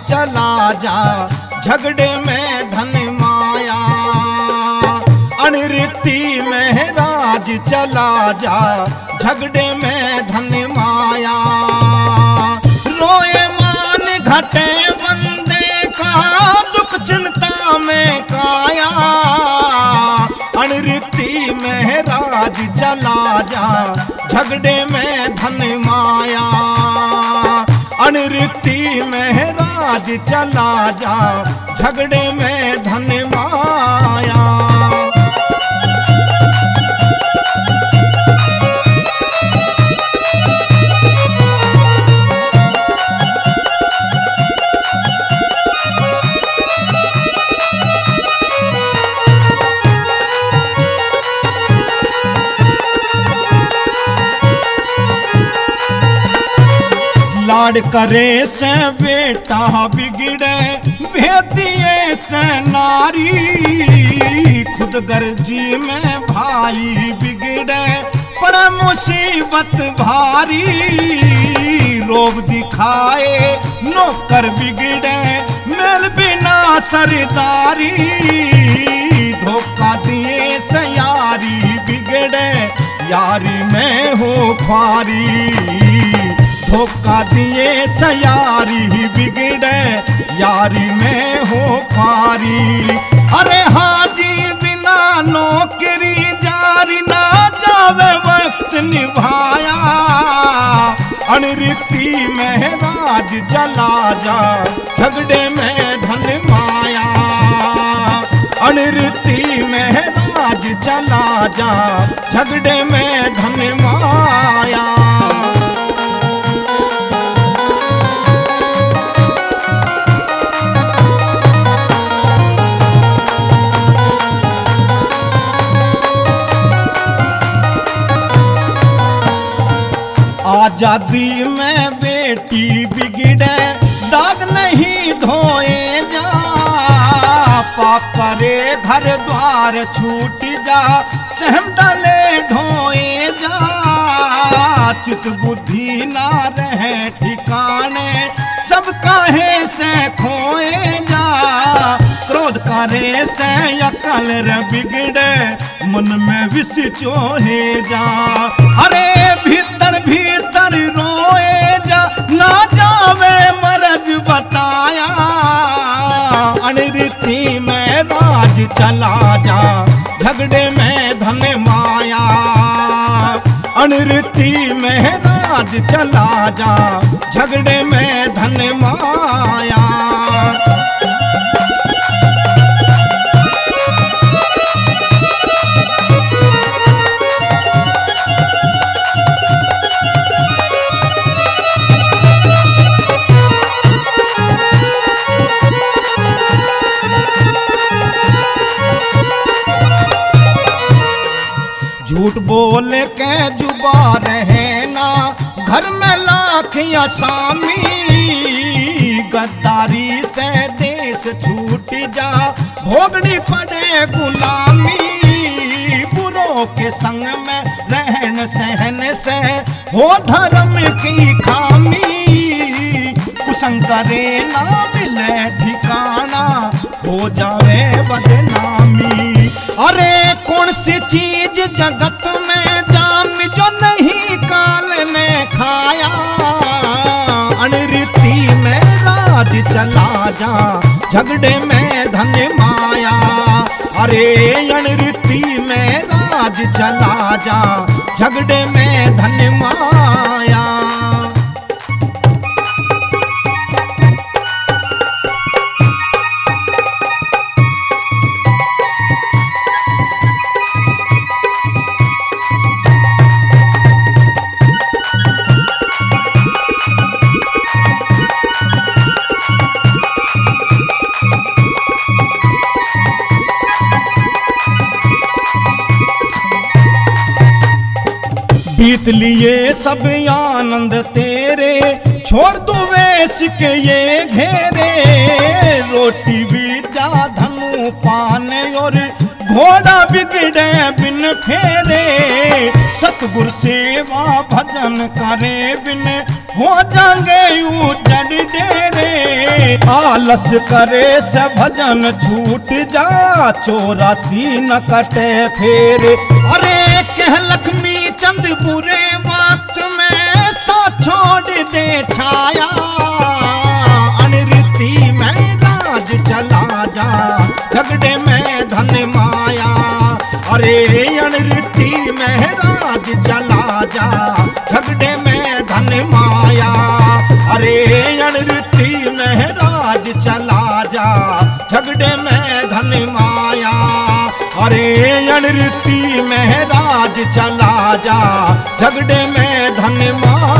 चला जा, झगड़े में धन माया। अनृति में राज चला जा, झगड़े में धन माया। रोए मान घटे बंदे का, दुख चिंता में काया। अनृति में राज चला जा, झगड़े में धन माया। अनृति में राज चला जा, झगड़े में धन माया। लाड करे से बेटा बिगड़े, भेदिए से नारी। खुद गर्जी में भाई बिगड़े, पड़े मुसीबत भारी। रोब दिखाए नौकर बिगड़े, मेल बिना सरदारी। धोखा दिए से यारी बिगड़े, यारी में हो ख्वारी। धोखा दिए सयारी बिगड़े, यारी में हो ख्वारी। अरे हाजी बिना नौकरी जारी, ना जावे वक्त निभाया। अनृति में राज चला जा, झगड़े में धन माया। अनृति में राज चला जा, झगड़े में धन माया। आजादी में बेटी बिगड़े, दाग नहीं धोए जा। पाप करे घर द्वार छूट जा, सहम डाले ढोए जा। चित बुद्धि ना रहे ठिकाने, सब काहे से खोए जा। क्रोध करे से अकल रे बिगड़े, मन में विष चोहे जा। अरे भीतर भीतर रोए जा, ना जावे मरज बताया। अनृति में राज चला जा, झगड़े में धन माया। अनृति में राज चला जा, झगड़े में धन माया। झूठ बोल के जुबा रहे ना, घर में लाख असामी। गद्दारी से देश छूट जा, भोगनी पड़े गुलामी। बुरों के संग में रहन सहन से हो धर्म की खामी। कुसंग करे ना मिले ठिकाना, हो जावे बदनामी। अरे कौन सी चीज जगत में जाम, जो नहीं काल ने खाया। अनृति में राज चला जा, झगड़े में धन माया। अरे अनृति में राज चला जा, झगड़े में धन माया। बीत लिए सब आनंद तेरे, छोड़ दो वेश के ये घेरे। रोटी भी जा धनु पान और घोड़ा बिगड़े बिन फेरे। सतगुर सेवा भजन करे बिन हो जाएंगे उजड़ डेरे। आलस करे से भजन छूट जा, 84 न कटे फेरे। अरे कह लक्ष्मी चंद बुरे वक्त में सा छोड़ दे छाया, अनृति में राज चला जा, झगड़े में धन माया। अरे अनृति में राज चला जा, झगड़े में धन माया। अरे अनृति में राज चला जा, झगड़े में धन माया। अरे अनृति में राज चला जा, झगड़े में धन माया।